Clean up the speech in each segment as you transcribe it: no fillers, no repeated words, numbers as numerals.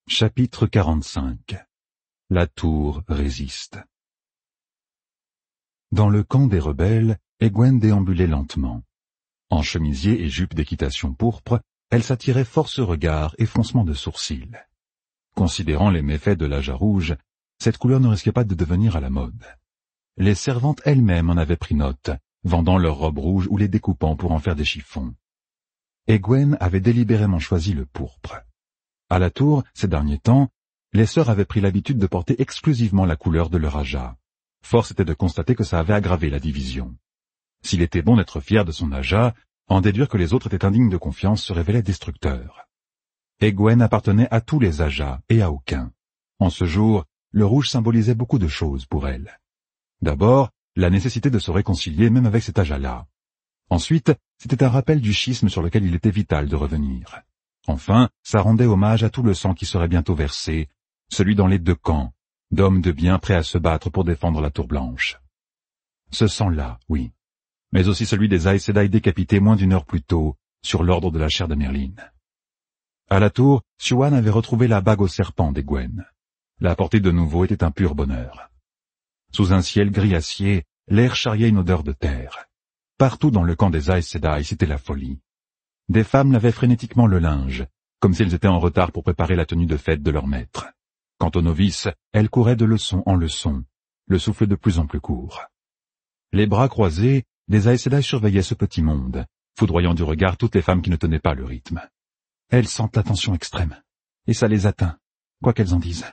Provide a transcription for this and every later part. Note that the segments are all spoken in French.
Chapitre 45. La tour résiste. Dans le camp des rebelles, Egwene déambulait lentement. En chemisier et jupe d'équitation pourpre, elle s'attirait force regards et froncements de sourcils. Considérant les méfaits de l'âge rouge, cette couleur ne risquait pas de devenir à la mode. Les servantes elles-mêmes en avaient pris note, vendant leurs robes rouges ou les découpant pour en faire des chiffons. Egwene avait délibérément choisi le pourpre. À la tour, ces derniers temps, les sœurs avaient pris l'habitude de porter exclusivement la couleur de leur aja. Force était de constater que ça avait aggravé la division. S'il était bon d'être fier de son aja, en déduire que les autres étaient indignes de confiance se révélait destructeur. Egwene appartenait à tous les ajas et à aucun. En ce jour, le rouge symbolisait beaucoup de choses pour elle. D'abord, la nécessité de se réconcilier même avec cet aja-là. Ensuite, c'était un rappel du schisme sur lequel il était vital de revenir. Enfin, ça rendait hommage à tout le sang qui serait bientôt versé, celui dans les deux camps, d'hommes de bien prêts à se battre pour défendre la tour blanche. Ce sang-là, oui, mais aussi celui des Aes Sedai décapités moins d'une heure plus tôt, sur l'ordre de la chair de Merlin. À la tour, Siuan avait retrouvé la bague au serpent d'Egwene. La porter de nouveau était un pur bonheur. Sous un ciel gris acier, l'air charriait une odeur de terre. Partout dans le camp des Aes Sedai, c'était la folie. Des femmes lavaient frénétiquement le linge, comme si elles étaient en retard pour préparer la tenue de fête de leur maître. Quant aux novices, elles couraient de leçon en leçon, le souffle de plus en plus court. Les bras croisés, les Aes Sedai surveillaient ce petit monde, foudroyant du regard toutes les femmes qui ne tenaient pas le rythme. Elles sentent la tension extrême, et ça les atteint, quoi qu'elles en disent.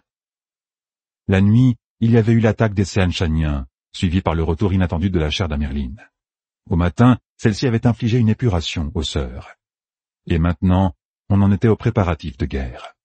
La nuit, il y avait eu l'attaque des Seanchaniens, suivie par le retour inattendu de la chair d'Amerlin. Au matin, celle-ci avait infligé une épuration aux sœurs. Et maintenant, on en était aux préparatifs de guerre.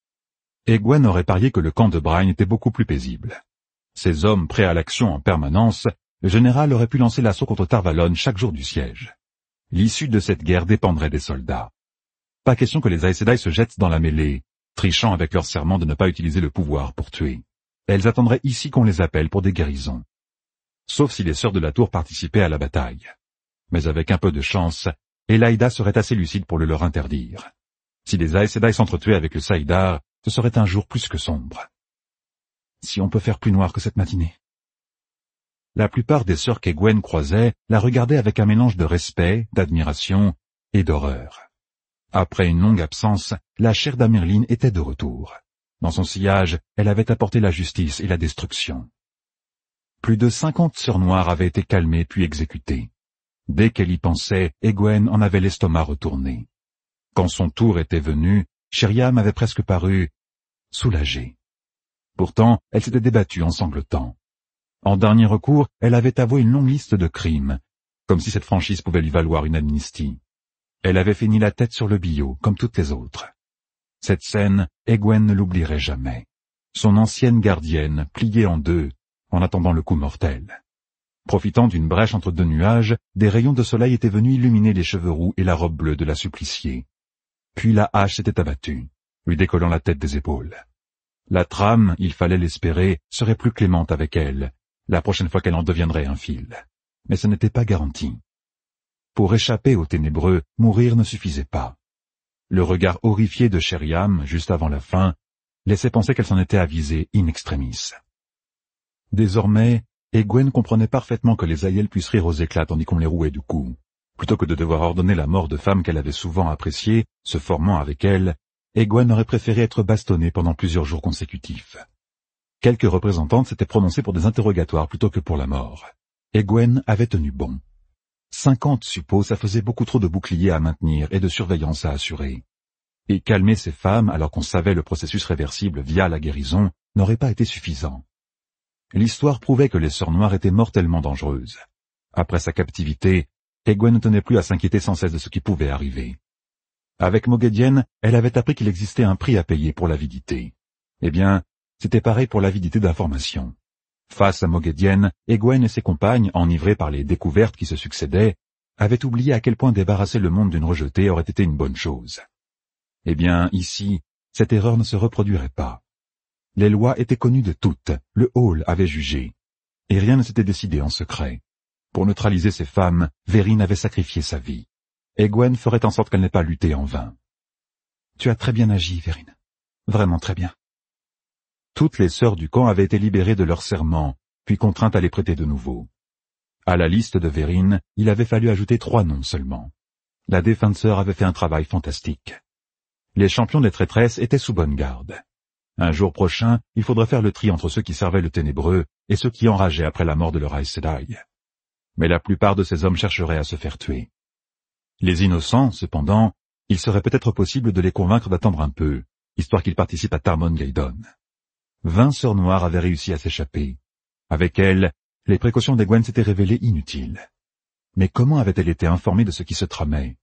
Egwene aurait parié que le camp de Bryne était beaucoup plus paisible. Ces hommes prêts à l'action en permanence, le général aurait pu lancer l'assaut contre Tarvalon chaque jour du siège. L'issue de cette guerre dépendrait des soldats. Pas question que les Aes Sedai se jettent dans la mêlée, trichant avec leur serment de ne pas utiliser le pouvoir pour tuer. Elles attendraient ici qu'on les appelle pour des guérisons. Sauf si les sœurs de la tour participaient à la bataille. Mais avec un peu de chance, Elaida serait assez lucide pour le leur interdire. Si les Aes Sedai s'entretuaient avec le Saïdar, ce serait un jour plus que sombre. Si on peut faire plus noir que cette matinée. La plupart des sœurs qu'Egwene croisait la regardaient avec un mélange de respect, d'admiration et d'horreur. Après une longue absence, la chair d'Amerlin était de retour. Dans son sillage, elle avait apporté la justice et la destruction. Plus de 50 sœurs noires avaient été calmées puis exécutées. Dès qu'elle y pensait, Egwene en avait l'estomac retourné. Quand son tour était venu, Sheriam avait presque paru soulagée. Pourtant, elle s'était débattue en sanglotant. En dernier recours, elle avait avoué une longue liste de crimes, comme si cette franchise pouvait lui valoir une amnistie. Elle avait fini la tête sur le billot, comme toutes les autres. Cette scène, Egwene ne l'oublierait jamais. Son ancienne gardienne, pliée en deux, en attendant le coup mortel. Profitant d'une brèche entre deux nuages, des rayons de soleil étaient venus illuminer les cheveux roux et la robe bleue de la suppliciée. Puis la hache s'était abattue, lui décollant la tête des épaules. La trame, il fallait l'espérer, serait plus clémente avec elle, la prochaine fois qu'elle en deviendrait un fil. Mais ce n'était pas garanti. Pour échapper aux ténébreux, mourir ne suffisait pas. Le regard horrifié de Sheriam, juste avant la fin, laissait penser qu'elle s'en était avisée in extremis. Désormais, Egwene comprenait parfaitement que les aïeuls puissent rire aux éclats tandis qu'on les rouait du cou. Plutôt que de devoir ordonner la mort de femmes qu'elle avait souvent appréciées, se formant avec elle, Egwene aurait préféré être bastonnée pendant plusieurs jours consécutifs. Quelques représentantes s'étaient prononcées pour des interrogatoires plutôt que pour la mort. Egwene avait tenu bon. 50 suppôts, ça faisait beaucoup trop de boucliers à maintenir et de surveillance à assurer. Et calmer ces femmes, alors qu'on savait le processus réversible via la guérison, n'aurait pas été suffisant. L'histoire prouvait que les sœurs noires étaient mortellement dangereuses. Après sa captivité, Egwene ne tenait plus à s'inquiéter sans cesse de ce qui pouvait arriver. Avec Moghedien, elle avait appris qu'il existait un prix à payer pour l'avidité. Eh bien, c'était pareil pour l'avidité d'information. Face à Moghedien, Egwene et ses compagnes, enivrées par les découvertes qui se succédaient, avaient oublié à quel point débarrasser le monde d'une rejetée aurait été une bonne chose. Eh bien, ici, cette erreur ne se reproduirait pas. Les lois étaient connues de toutes, le hall avait jugé, et rien ne s'était décidé en secret. Pour neutraliser ces femmes, Verine avait sacrifié sa vie. Egwene ferait en sorte qu'elle n'ait pas lutté en vain. Tu as très bien agi, Verine. vraiment très bien. Toutes les sœurs du camp avaient été libérées de leur serment, puis contraintes à les prêter de nouveau. À la liste de Vérine, il avait fallu ajouter 3 noms seulement. La défunte sœur avait fait un travail fantastique. Les champions des traîtresses étaient sous bonne garde. Un jour prochain, il faudrait faire le tri entre ceux qui servaient le ténébreux et ceux qui enrageaient après la mort de leur Aes Sedai. Mais la plupart de ces hommes chercheraient à se faire tuer. Les innocents, cependant, il serait peut-être possible de les convaincre d'attendre un peu, histoire qu'ils participent à Tarmon Gaydon. 20 sœurs noires avaient réussi à s'échapper. Avec elles, les précautions d'Egwene s'étaient révélées inutiles. Mais comment avait-elle été informée de ce qui se tramait?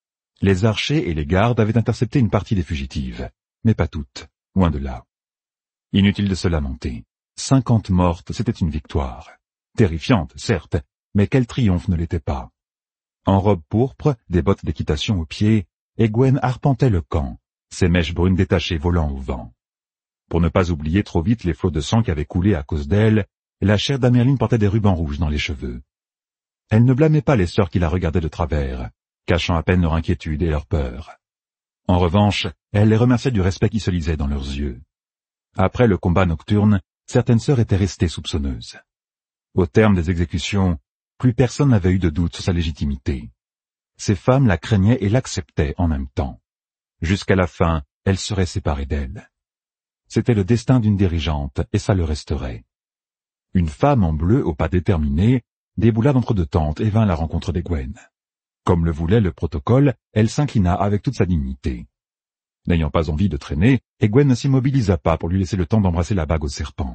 Les archers et les gardes avaient intercepté une partie des fugitives, mais pas toutes, loin de là. Inutile de se lamenter. 50 mortes, c'était une victoire. Terrifiante, certes, mais quel triomphe ne l'était pas. En robe pourpre, des bottes d'équitation aux pieds, Egwene arpentait le camp, ses mèches brunes détachées volant au vent. Pour ne pas oublier trop vite les flots de sang qui avaient coulé à cause d'elle, la chère d'Amerlin portait des rubans rouges dans les cheveux. Elle ne blâmait pas les sœurs qui la regardaient de travers, cachant à peine leur inquiétude et leur peur. En revanche, elle les remerciait du respect qui se lisait dans leurs yeux. Après le combat nocturne, certaines sœurs étaient restées soupçonneuses. Au terme des exécutions, plus personne n'avait eu de doute sur sa légitimité. Ces femmes la craignaient et l'acceptaient en même temps. Jusqu'à la fin, elles seraient séparées d'elle. C'était le destin d'une dirigeante, et ça le resterait. Une femme en bleu au pas déterminé déboula d'entre deux tentes et vint à la rencontre d'Egwene. Comme le voulait le protocole, elle s'inclina avec toute sa dignité. N'ayant pas envie de traîner, Egwene ne s'immobilisa pas pour lui laisser le temps d'embrasser la bague au serpent.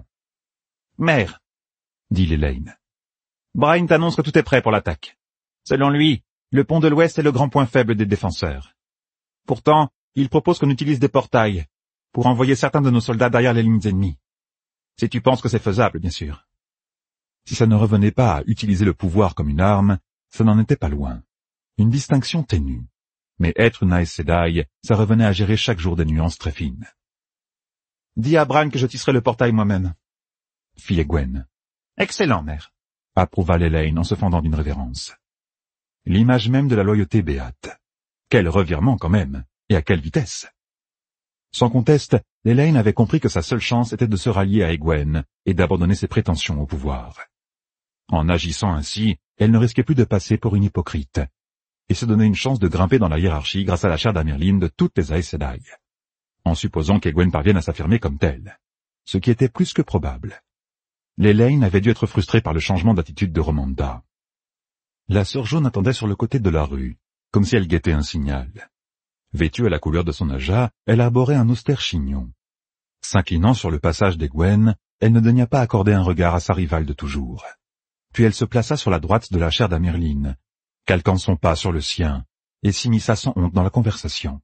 « Mère, » dit Lelaine, « Bryne t'annonce que tout est prêt pour l'attaque. Selon lui, le pont de l'Ouest est le grand point faible des défenseurs. Pourtant, il propose qu'on utilise des portails pour envoyer certains de nos soldats derrière les lignes ennemies. Si tu penses que c'est faisable, bien sûr. » Si ça ne revenait pas à utiliser le pouvoir comme une arme, ça n'en était pas loin. Une distinction ténue. Mais être une Aes Sedai, ça revenait à gérer chaque jour des nuances très fines. « Dis à Bran que je tisserai le portail moi-même, » fit Egwene. « Excellent, mère, » approuva Lelaine en se fendant d'une révérence. L'image même de la loyauté béate. Quel revirement quand même, et à quelle vitesse! Sans conteste, Lelaine avait compris que sa seule chance était de se rallier à Egwene et d'abandonner ses prétentions au pouvoir. En agissant ainsi, elle ne risquait plus de passer pour une hypocrite, et se donnait une chance de grimper dans la hiérarchie grâce à la chair d'Amerlin de toutes les Aes Sedai, en supposant qu'Egwene parvienne à s'affirmer comme telle, ce qui était plus que probable. Lelaine avait dû être frustrée par le changement d'attitude de Romanda. La sœur jaune attendait sur le côté de la rue, comme si elle guettait un signal. Vêtue à la couleur de son aja, elle arborait un austère chignon. S'inclinant sur le passage d'Egwene, elle ne daigna pas accorder un regard à sa rivale de toujours. Puis elle se plaça sur la droite de la chair d'Amerlin, calquant son pas sur le sien, et s'immisça sans honte dans la conversation.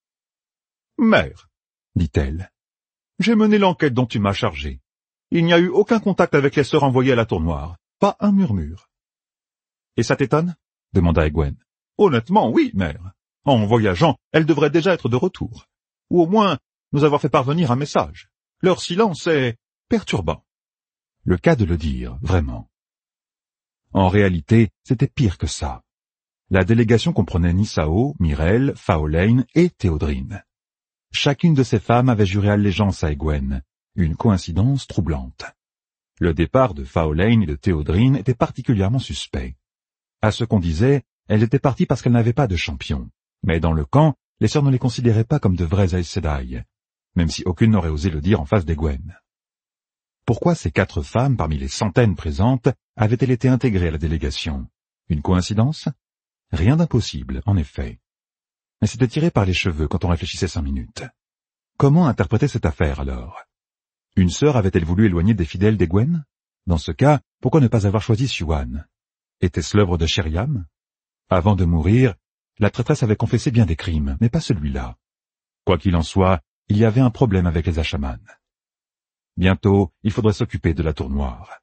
« Mère, dit-elle, j'ai mené l'enquête dont tu m'as chargé. Il n'y a eu aucun contact avec les sœurs envoyées à la tour noire, pas un murmure. »« Et ça t'étonne » demanda Egwene. « Honnêtement, oui, mère. En voyageant, elles devraient déjà être de retour. Ou au moins, nous avoir fait parvenir un message. Leur silence est perturbant. » Le cas de le dire, vraiment. En réalité, c'était pire que ça. La délégation comprenait Nissao, Myrelle, Faolain et Théodrine. Chacune de ces femmes avait juré allégeance à Egwene, une coïncidence troublante. Le départ de Faolain et de Théodrine était particulièrement suspect. À ce qu'on disait, elles étaient parties parce qu'elles n'avaient pas de champion. Mais dans le camp, les sœurs ne les considéraient pas comme de vraies Aes Sedai, même si aucune n'aurait osé le dire en face d'Egwene. Pourquoi ces 4 femmes, parmi les centaines présentes, avaient-elles été intégrées à la délégation? Une coïncidence? Rien d'impossible, en effet. Mais c'était tiré par les cheveux quand on réfléchissait 5 minutes. Comment interpréter cette affaire, alors? Une sœur avait-elle voulu éloigner des fidèles d'Egwene? Dans ce cas, pourquoi ne pas avoir choisi Siouan? Était-ce l'œuvre de Sheriam? Avant de mourir, la traîtresse avait confessé bien des crimes, mais pas celui-là. Quoi qu'il en soit, il y avait un problème avec les Ashaman. Bientôt, il faudrait s'occuper de la tour noire.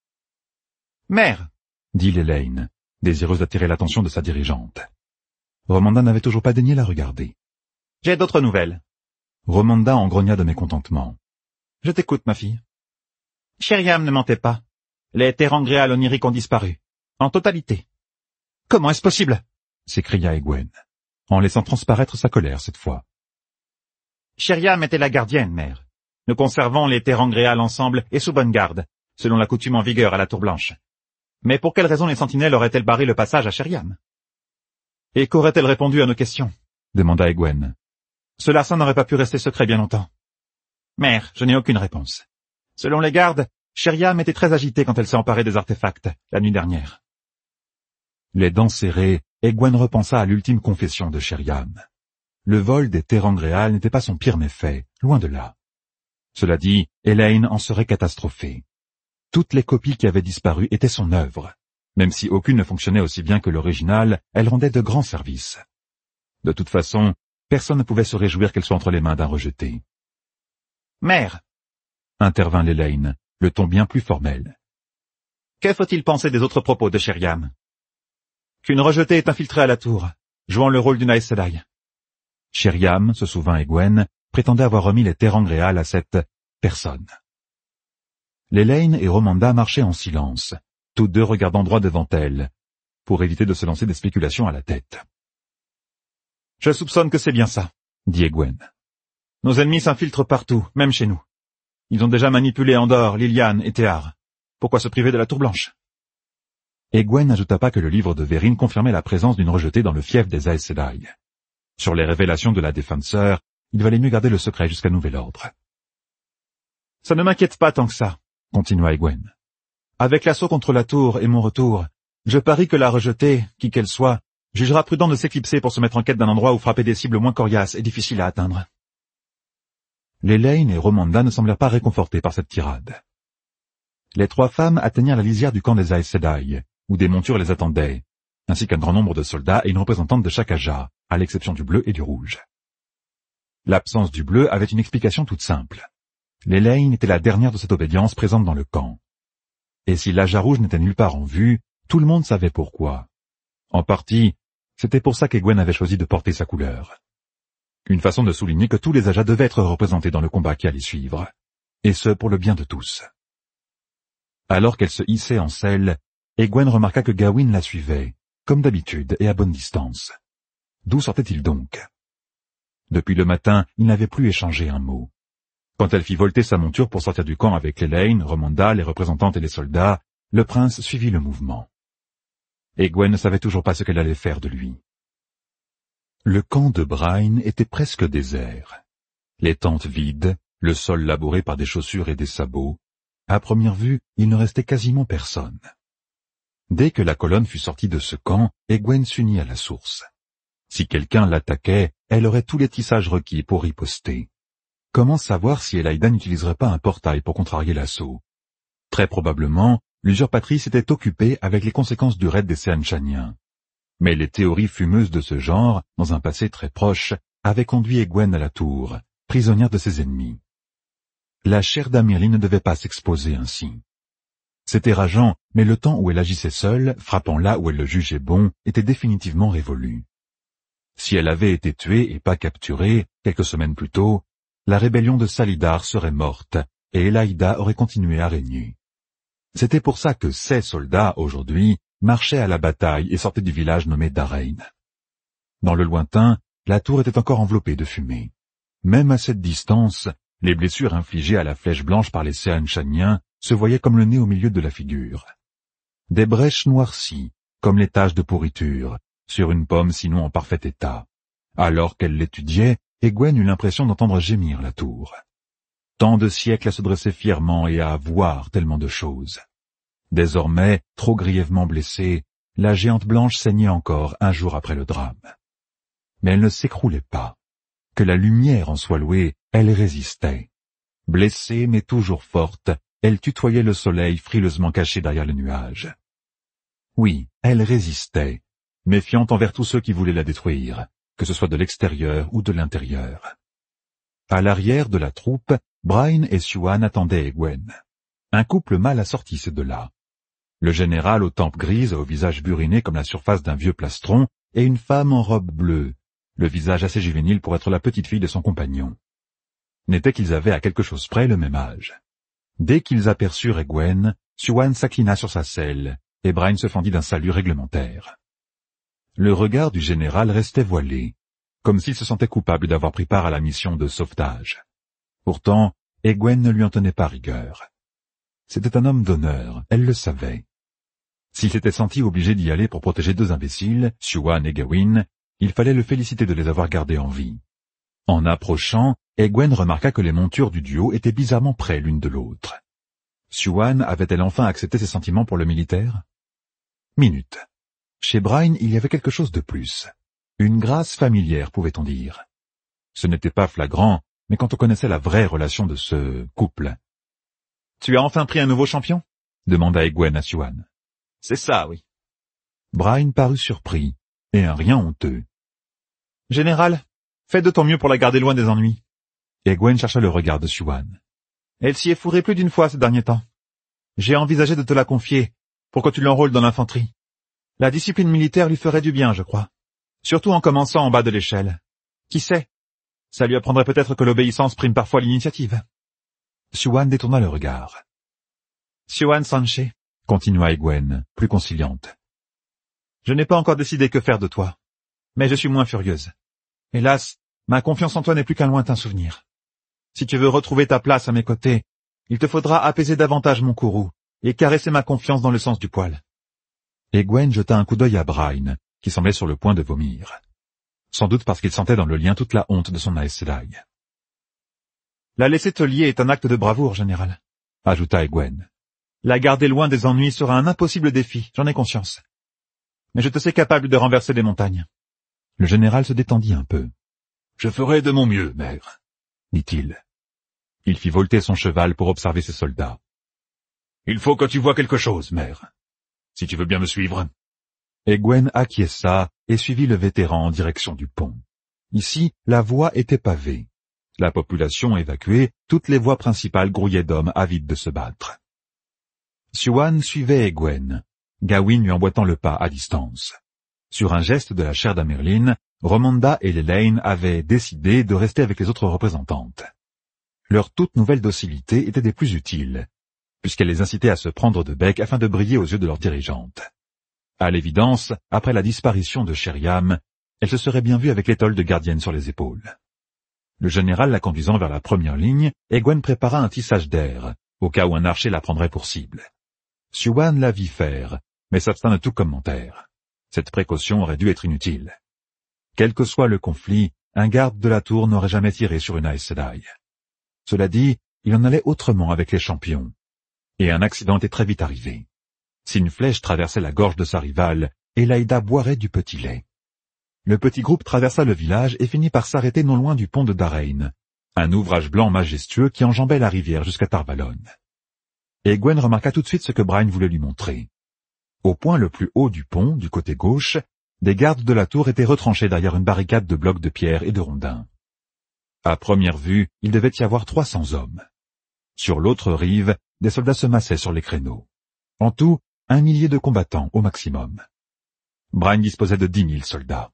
« Mère !» dit Lelaine, désireuse d'attirer l'attention de sa dirigeante. Romanda n'avait toujours pas daigné la regarder. « J'ai d'autres nouvelles. » Romanda en grogna de mécontentement. « Je t'écoute, ma fille. »« Sheriam ne mentait pas. Les terangréales oniriques ont disparu. En totalité. »« Comment est-ce possible ?» s'écria Egwene, en laissant transparaître sa colère cette fois. Sheriam était la gardienne, mère. Nous conservons les Terangréal ensemble et sous bonne garde, selon la coutume en vigueur à la Tour Blanche. Mais pour quelle raison les sentinelles auraient-elles barré le passage à Sheriam? Et qu'aurait-elle répondu à nos questions? Demanda Egwene. Ce larcin n'aurait pas pu rester secret bien longtemps. Mère, je n'ai aucune réponse. Selon les gardes, Sheriam était très agitée quand elle s'est emparée des artefacts, la nuit dernière. Les dents serrées, Egwene repensa à l'ultime confession de Sheriam. Le vol des Terangréal n'était pas son pire méfait, loin de là. Cela dit, Elaine en serait catastrophée. Toutes les copies qui avaient disparu étaient son œuvre. Même si aucune ne fonctionnait aussi bien que l'original, elle rendait de grands services. De toute façon, personne ne pouvait se réjouir qu'elle soit entre les mains d'un rejeté. « Mère !» intervint Elaine, le ton bien plus formel. « Que faut-il penser des autres propos de Sheriam? Qu'une rejetée est infiltrée à la tour, jouant le rôle d'une Aes Sedai. » Sheriam, se souvint Egwene, prétendait avoir remis les Terangréal à cette personne. Lelaine et Romanda marchaient en silence, toutes deux regardant droit devant elles, pour éviter de se lancer des spéculations à la tête. « Je soupçonne que c'est bien ça, » dit Egwene. « Nos ennemis s'infiltrent partout, même chez nous. Ils ont déjà manipulé Andor, Liliane et Théar. Pourquoi se priver de la Tour Blanche ?» Egwene n'ajouta pas que le livre de Vérine confirmait la présence d'une rejetée dans le fief des Aes Sedai. Sur les révélations de la défenseur, il valait mieux garder le secret jusqu'à nouvel ordre. « Ça ne m'inquiète pas tant que ça, » continua Egwene. « Avec l'assaut contre la tour et mon retour, je parie que la rejetée, qui qu'elle soit, jugera prudent de s'éclipser pour se mettre en quête d'un endroit où frapper des cibles moins coriaces et difficiles à atteindre. » Lelaine et Romanda ne semblèrent pas réconfortés par cette tirade. Les trois femmes atteignirent la lisière du camp des Aes Sedai, où des montures les attendaient, ainsi qu'un grand nombre de soldats et une représentante de chaque Aja, à l'exception du bleu et du rouge. L'absence du bleu avait une explication toute simple. Lelaine était la dernière de cette obédience présente dans le camp. Et si l'Aja rouge n'était nulle part en vue, tout le monde savait pourquoi. En partie, c'était pour ça qu'Egwene avait choisi de porter sa couleur. Une façon de souligner que tous les Aja devaient être représentés dans le combat qui allait suivre, et ce pour le bien de tous. Alors qu'elle se hissait en selle, Egwene remarqua que Gawyn la suivait, comme d'habitude et à bonne distance. D'où sortait-il donc? Depuis le matin, il n'avait plus échangé un mot. Quand elle fit volter sa monture pour sortir du camp avec Lelaine, Romanda, les représentantes et les soldats, le prince suivit le mouvement. Egwene ne savait toujours pas ce qu'elle allait faire de lui. Le camp de Bryne était presque désert. Les tentes vides, le sol labouré par des chaussures et des sabots. À première vue, il ne restait quasiment personne. Dès que la colonne fut sortie de ce camp, Egwene s'unit à la source. Si quelqu'un l'attaquait, elle aurait tous les tissages requis pour riposter. Comment savoir si Elaïda n'utiliserait pas un portail pour contrarier l'assaut? Très probablement, l'usurpatrice était occupée avec les conséquences du raid des Seanchaniens. Mais les théories fumeuses de ce genre, dans un passé très proche, avaient conduit Egwene à la tour, prisonnière de ses ennemis. La chair d'Amirli ne devait pas s'exposer ainsi. C'était rageant, mais le temps où elle agissait seule, frappant là où elle le jugeait bon, était définitivement révolu. Si elle avait été tuée et pas capturée, quelques semaines plus tôt, la rébellion de Salidar serait morte, et Elaïda aurait continué à régner. C'était pour ça que ces soldats, aujourd'hui, marchaient à la bataille et sortaient du village nommé Darain. Dans le lointain, la tour était encore enveloppée de fumée. Même à cette distance, les blessures infligées à la flèche blanche par les Seanchaniens se voyaient comme le nez au milieu de la figure. Des brèches noircies, comme les taches de pourriture, sur une pomme sinon en parfait état. Alors qu'elle l'étudiait, Egwene eut l'impression d'entendre gémir la tour. Tant de siècles à se dresser fièrement et à voir tellement de choses. Désormais, trop grièvement blessée, la géante blanche saignait encore un jour après le drame. Mais elle ne s'écroulait pas. Que la lumière en soit louée, elle résistait. Blessée mais toujours forte, elle tutoyait le soleil frileusement caché derrière le nuage. Oui, elle résistait, méfiante envers tous ceux qui voulaient la détruire, que ce soit de l'extérieur ou de l'intérieur. À l'arrière de la troupe, Bryne et Siuan attendaient Egwene. Un couple mal assorti ces deux-là. Le général aux tempes grises et au visage buriné comme la surface d'un vieux plastron, et une femme en robe bleue, le visage assez juvénile pour être la petite fille de son compagnon. N'était qu'ils avaient à quelque chose près le même âge. Dès qu'ils aperçurent Egwene, Siuan s'inclina sur sa selle, et Bryne se fendit d'un salut réglementaire. Le regard du général restait voilé. comme s'il se sentait coupable d'avoir pris part à la mission de sauvetage. Pourtant, Egwene ne lui en tenait pas rigueur. C'était un homme d'honneur, elle le savait. S'il s'était senti obligé d'y aller pour protéger deux imbéciles, Siuan et Gawyn, il fallait le féliciter de les avoir gardés en vie. En approchant, Egwene remarqua que les montures du duo étaient bizarrement près l'une de l'autre. Siuan avait-elle enfin accepté ses sentiments pour le militaire? Minute. Chez Bryne, il y avait quelque chose de plus. Une grâce familière, pouvait-on dire. Ce n'était pas flagrant, mais quand on connaissait la vraie relation de ce couple. « Tu as enfin pris un nouveau champion ?» demanda Egwene à Siuan. « C'est ça, oui. » Bryne parut surpris, et un rien honteux. « Général, fais de ton mieux pour la garder loin des ennuis. » Egwene chercha le regard de Siuan. « Elle s'y est fourrée plus d'une fois ces derniers temps. J'ai envisagé de te la confier, pour que tu l'enrôles dans l'infanterie. La discipline militaire lui ferait du bien, je crois. Surtout en commençant en bas de l'échelle. Qui sait? Ça lui apprendrait peut-être que l'obéissance prime parfois l'initiative. » Siuan détourna le regard. « Siuan Sanche, » continua Egwene, plus conciliante. « Je n'ai pas encore décidé que faire de toi, mais je suis moins furieuse. Hélas, ma confiance en toi n'est plus qu'un lointain souvenir. Si tu veux retrouver ta place à mes côtés, il te faudra apaiser davantage mon courroux et caresser ma confiance dans le sens du poil. » Egwene jeta un coup d'œil à Bryne, qui semblait sur le point de vomir. Sans doute parce qu'il sentait dans le lien toute la honte de son Aes Sedai. « La laisser te lier est un acte de bravoure, général, » ajouta Egwene. « La garder loin des ennuis sera un impossible défi, j'en ai conscience. Mais je te sais capable de renverser des montagnes. » Le général se détendit un peu. « Je ferai de mon mieux, mère, » dit-il. Il fit volter son cheval pour observer ses soldats. « Il faut que tu vois quelque chose, mère. Si tu veux bien me suivre. » Egwene acquiesça et suivit le vétéran en direction du pont. Ici, la voie était pavée. La population évacuée, toutes les voies principales grouillaient d'hommes avides de se battre. Siuan suivait Egwene, Gawyn lui emboîtant le pas à distance. Sur un geste de la chaire d'Amerlin, Romonda et Lelaine avaient décidé de rester avec les autres représentantes. Leur toute nouvelle docilité était des plus utiles, puisqu'elle les incitait à se prendre de bec afin de briller aux yeux de leur dirigeante. À l'évidence, après la disparition de Sheriam, elle se serait bien vue avec l'étole de gardienne sur les épaules. Le général la conduisant vers la première ligne, Egwene prépara un tissage d'air, au cas où un archer la prendrait pour cible. Siuan la vit faire, mais s'abstint de tout commentaire. Cette précaution aurait dû être inutile. Quel que soit le conflit, un garde de la tour n'aurait jamais tiré sur une Aes Sedai. Cela dit, il en allait autrement avec les champions. Et un accident était très vite arrivé. Si une flèche traversait la gorge de sa rivale, Elaïda boirait du petit lait. Le petit groupe traversa le village et finit par s'arrêter non loin du pont de Darain, un ouvrage blanc majestueux qui enjambait la rivière jusqu'à Tarvalon. Egwene remarqua tout de suite ce que Bryne voulait lui montrer. Au point le plus haut du pont, du côté gauche, des gardes de la tour étaient retranchés derrière une barricade de blocs de pierre et de rondins. À première vue, il devait y avoir 300 hommes. Sur l'autre rive, des soldats se massaient sur les créneaux. En tout, 1 millier de combattants au maximum. Bryne disposait de 10 000 soldats.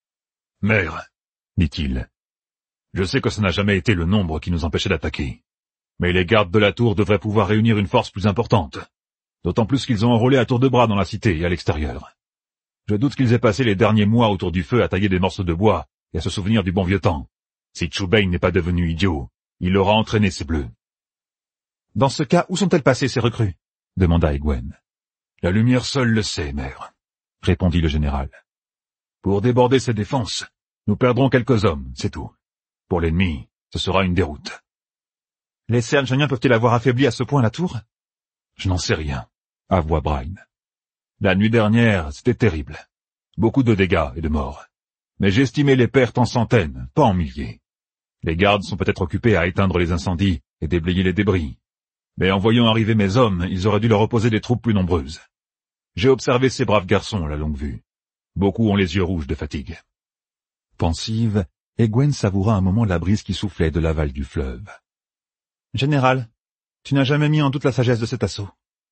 « Mère, dit-il, je sais que ce n'a jamais été le nombre qui nous empêchait d'attaquer, mais les gardes de la tour devraient pouvoir réunir une force plus importante, d'autant plus qu'ils ont enrôlé à tour de bras dans la cité et à l'extérieur. Je doute qu'ils aient passé les derniers mois autour du feu à tailler des morceaux de bois et à se souvenir du bon vieux temps. Si Chubei n'est pas devenu idiot, il aura entraîné ses bleus. »« Dans ce cas, où sont-elles passées, ces recrues ?» demanda Egwene. « La lumière seule le sait, mère, » répondit le général. « Pour déborder ses défenses, nous perdrons quelques hommes, c'est tout. Pour l'ennemi, ce sera une déroute. »« Les Serjaniens peuvent-ils avoir affaibli à ce point la tour ?»« Je n'en sais rien, » avoua Bryne. « La nuit dernière, c'était terrible. Beaucoup de dégâts et de morts. Mais j'estimais les pertes en centaines, pas en milliers. Les gardes sont peut-être occupés à éteindre les incendies et déblayer les débris. Mais en voyant arriver mes hommes, ils auraient dû leur opposer des troupes plus nombreuses. J'ai observé ces braves garçons à la longue vue. Beaucoup ont les yeux rouges de fatigue. » Pensive, Egwene savoura un moment la brise qui soufflait de l'aval du fleuve. « Général, tu n'as jamais mis en doute la sagesse de cet assaut. »«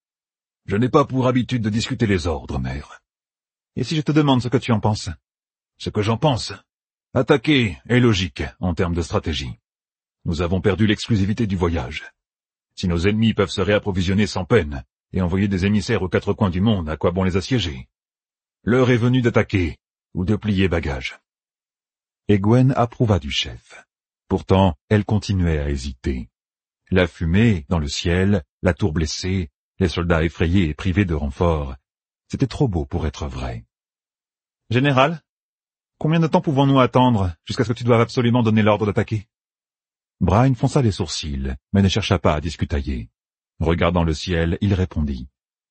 Je n'ai pas pour habitude de discuter les ordres, mère. »« Et si je te demande ce que tu en penses ?»« Ce que j'en pense? Attaquer est logique en termes de stratégie. Nous avons perdu l'exclusivité du voyage. Si nos ennemis peuvent se réapprovisionner sans peine et envoyer des émissaires aux 4 coins du monde, à quoi bon les assiéger? L'heure est venue d'attaquer ou de plier bagage. » Egwene approuva du chef. Pourtant, elle continuait à hésiter. La fumée, dans le ciel, la tour blessée, les soldats effrayés et privés de renforts, c'était trop beau pour être vrai. « Général, combien de temps pouvons-nous attendre jusqu'à ce que tu doives absolument donner l'ordre d'attaquer » Bryne fronça les sourcils, mais ne chercha pas à discutailler. Regardant le ciel, il répondit.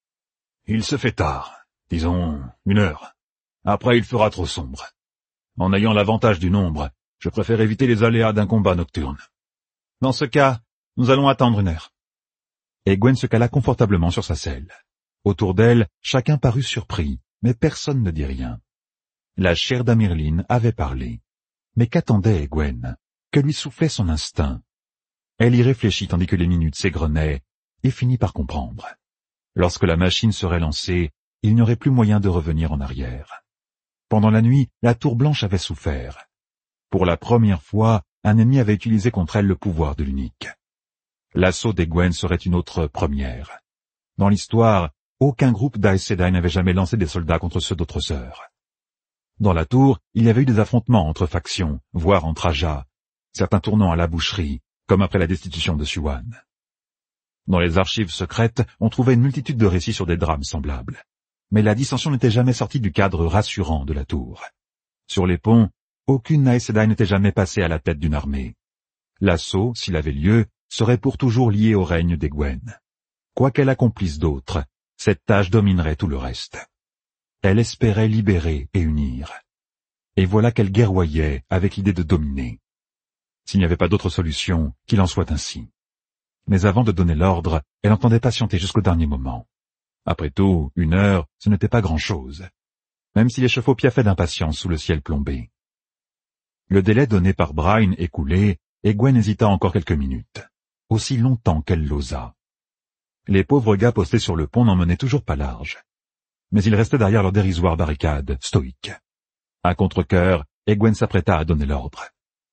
« Il se fait tard, disons 1 heure. Après il fera trop sombre. En ayant l'avantage du nombre, je préfère éviter les aléas d'un combat nocturne. » « Dans ce cas, nous allons attendre 1 heure. » Egwene se cala confortablement sur sa selle. Autour d'elle, chacun parut surpris, mais personne ne dit rien. La chair d'Amirlin avait parlé. Mais qu'attendait Egwene? Que lui soufflait son instinct? Elle y réfléchit tandis que les minutes s'égrenaient, et finit par comprendre. Lorsque la machine serait lancée, il n'y aurait plus moyen de revenir en arrière. Pendant la nuit, la tour blanche avait souffert. Pour la première fois, un ennemi avait utilisé contre elle le pouvoir de l'unique. L'assaut d'Egwene serait une autre première. Dans l'histoire, aucun groupe d'Aes Sedai n'avait jamais lancé des soldats contre ceux d'autres heures. Dans la tour, il y avait eu des affrontements entre factions, voire entre Ajah, certains tournant à la boucherie, comme après la destitution de Siuan. Dans les archives secrètes, on trouvait une multitude de récits sur des drames semblables. Mais la dissension n'était jamais sortie du cadre rassurant de la tour. Sur les ponts, aucune Aes Sedai n'était jamais passée à la tête d'une armée. L'assaut, s'il avait lieu, serait pour toujours lié au règne d'Egwene. Quoi qu'elle accomplisse d'autre, cette tâche dominerait tout le reste. Elle espérait libérer et unir. Et voilà qu'elle guerroyait avec l'idée de dominer. S'il n'y avait pas d'autre solution, qu'il en soit ainsi. Mais avant de donner l'ordre, elle entendait patienter jusqu'au dernier moment. Après tout, 1 heure, ce n'était pas grand-chose. Même si l'échafaud piaffait d'impatience sous le ciel plombé. Le délai donné par Bryne écoulé, Egwene hésita encore quelques minutes. Aussi longtemps qu'elle l'osa. Les pauvres gars postés sur le pont n'en menaient toujours pas large. Mais ils restaient derrière leur dérisoire barricade, stoïques. À contre-cœur, Egwene s'apprêta à donner l'ordre.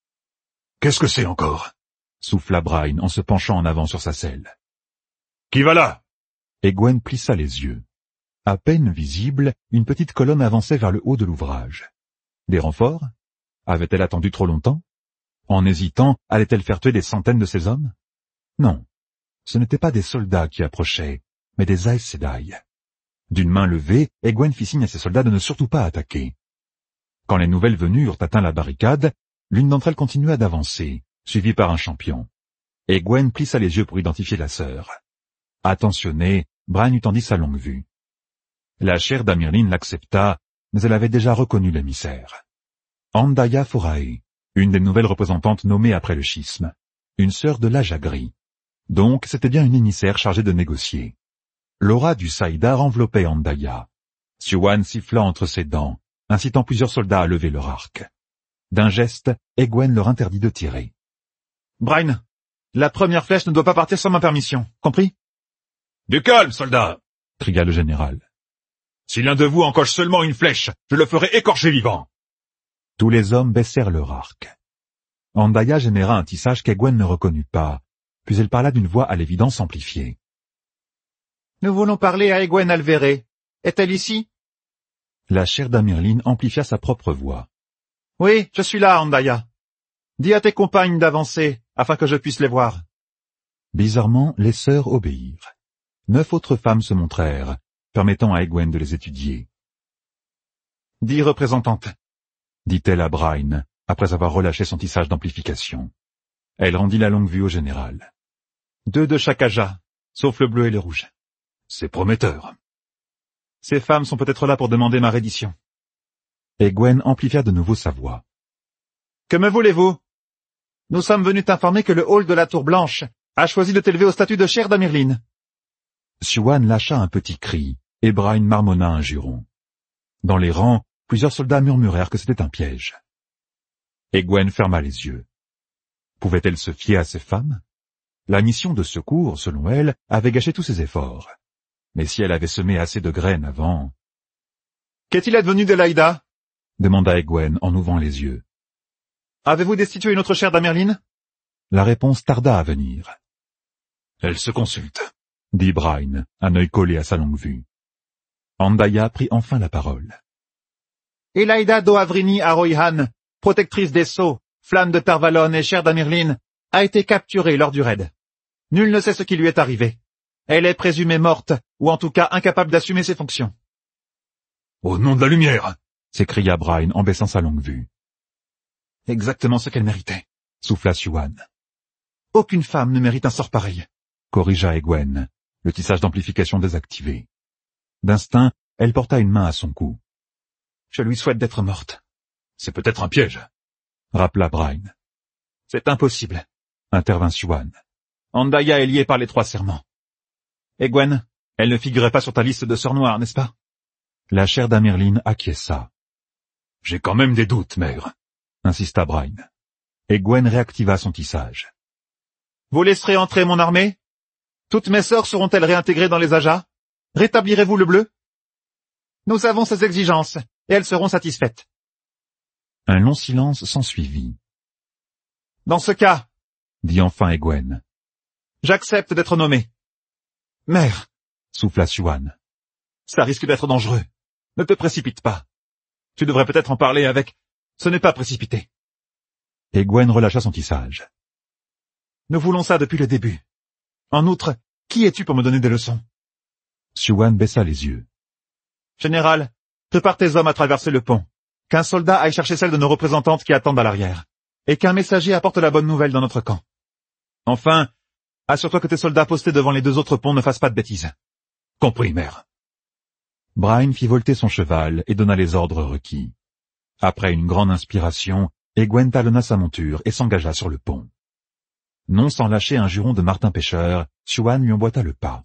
« Qu'est-ce que c'est encore ?» souffla Bryne en se penchant en avant sur sa selle. « Qui va là ?» Egwene plissa les yeux. À peine visible, une petite colonne avançait vers le haut de l'ouvrage. Des renforts? Avait-elle attendu trop longtemps? En hésitant, allait-elle faire tuer des centaines de ses hommes? Non, ce n'étaient pas des soldats qui approchaient, mais des Aes Sedai. D'une main levée, Egwene fit signe à ses soldats de ne surtout pas attaquer. Quand les nouvelles venues eurent atteint la barricade, l'une d'entre elles continua d'avancer, suivie par un champion. Egwene plissa les yeux pour identifier la sœur. Attentionnée, Bryne lui tendit sa longue vue. La chair d'Amirlin l'accepta, mais elle avait déjà reconnu l'émissaire. Andaya Forae, une des nouvelles représentantes nommées après le schisme, une sœur de l'Ajagri. Donc c'était bien une émissaire chargée de négocier. L'aura du Saïdar enveloppait Andaya. Siuan siffla entre ses dents, incitant plusieurs soldats à lever leur arc. D'un geste, Egwene leur interdit de tirer. « Bryne, la première flèche ne doit pas partir sans ma permission, compris ?»« Du calme, soldat !» cria le général. « Si l'un de vous encoche seulement une flèche, je le ferai écorcher vivant !» Tous les hommes baissèrent leur arc. Andaya généra un tissage qu'Egwene ne reconnut pas, puis elle parla d'une voix à l'évidence amplifiée. « Nous voulons parler à Egwene Alvere. Est-elle ici ?» La chair d'Amirlin amplifia sa propre voix. « Oui, je suis là, Andaya. Dis à tes compagnes d'avancer, afin que je puisse les voir. » Bizarrement, les sœurs obéirent. 9 autres femmes se montrèrent, permettant à Egwene de les étudier. « Dis, représentante, » dit-elle à Bryne, après avoir relâché son tissage d'amplification. Elle rendit la longue vue au général. 2 de chaque Ajah, sauf le bleu et le rouge. C'est prometteur. Ces femmes sont peut-être là pour demander ma reddition. Egwene amplifia de nouveau sa voix. Que me voulez-vous? Nous sommes venus t'informer que le hall de la Tour Blanche a choisi de t'élever au statut de chair d'Amirlin. Siuan lâcha un petit cri, et Bryne marmonna un juron. Dans les rangs, plusieurs soldats murmurèrent que c'était un piège. Egwene ferma les yeux. Pouvait-elle se fier à ces femmes? La mission de secours, selon elle, avait gâché tous ses efforts. Mais si elle avait semé assez de graines avant... « Qu'est-il advenu de Laïda ?» demanda Egwene en ouvrant les yeux. « Avez-vous destitué une autre chair d'Amirlin ?» La réponse tarda à venir. « Elle se consulte » dit Bryne, un œil collé à sa longue vue. Andaya prit enfin la parole. « Elaïda Doavrini Aroyhan protectrice des sceaux, flamme de Tarvalon et chair d'Amirlin, a été capturée lors du raid. Nul ne sait ce qui lui est arrivé. Elle est présumée morte, ou en tout cas incapable d'assumer ses fonctions. « Au nom de la lumière !» s'écria Brian en baissant sa longue vue. Exactement ce qu'elle méritait, souffla Siouan. Aucune femme ne mérite un sort pareil, corrigea Egwene, le tissage d'amplification désactivé. D'instinct, elle porta une main à son cou. Je lui souhaite d'être morte. C'est peut-être un piège, rappela Brian. C'est impossible, intervint Siouan. Andaya est liée par les 3 serments. Egwene, elle ne figurait pas sur ta liste de sœurs noires, n'est-ce pas? La chair d'Amirlin acquiesça. J'ai quand même des doutes, mère, insista Brian. Egwene réactiva son tissage. Vous laisserez entrer mon armée? Toutes mes sœurs seront-elles réintégrées dans les Ajas? Rétablirez-vous le bleu? Nous avons ces exigences, et elles seront satisfaites. Un long silence s'ensuivit. Dans ce cas, dit enfin Egwene, j'accepte d'être nommé. Mère, souffla Siouan. Ça risque d'être dangereux. Ne te précipite pas. Tu devrais peut-être en parler avec... Ce n'est pas précipité. Egwene relâcha son tissage. Nous voulons ça depuis le début. En outre, qui es-tu pour me donner des leçons? Siouan baissa les yeux. Général, prépare tes hommes à traverser le pont. Qu'un soldat aille chercher celle de nos représentantes qui attendent à l'arrière. Et qu'un messager apporte la bonne nouvelle dans notre camp. Enfin, assure-toi que tes soldats postés devant les 2 autres ponts ne fassent pas de bêtises. Compris, mère. Brian fit volter son cheval et donna les ordres requis. Après une grande inspiration, Egwene talonna sa monture et s'engagea sur le pont. Non sans lâcher un juron de Martin Pêcheur, Siouan lui emboîta le pas.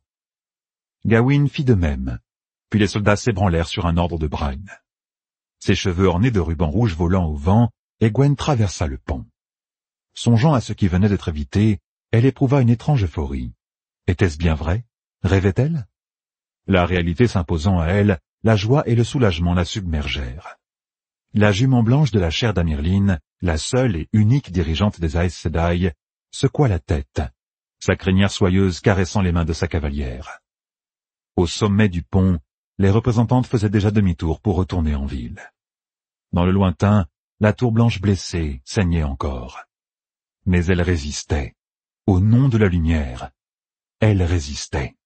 Gawain fit de même, puis les soldats s'ébranlèrent sur un ordre de Brian. Ses cheveux ornés de rubans rouges volant au vent, Egwene traversa le pont. Songeant à ce qui venait d'être évité, elle éprouva une étrange euphorie. Était-ce bien vrai? Rêvait-elle? La réalité s'imposant à elle, la joie et le soulagement la submergèrent. La jument blanche de la chair d'Amirlin, la seule et unique dirigeante des Aes Sedai, secoua la tête, sa crinière soyeuse caressant les mains de sa cavalière. Au sommet du pont, les représentantes faisaient déjà demi-tour pour retourner en ville. Dans le lointain, la tour blanche blessée saignait encore. Mais elle résistait. Au nom de la lumière, elle résistait.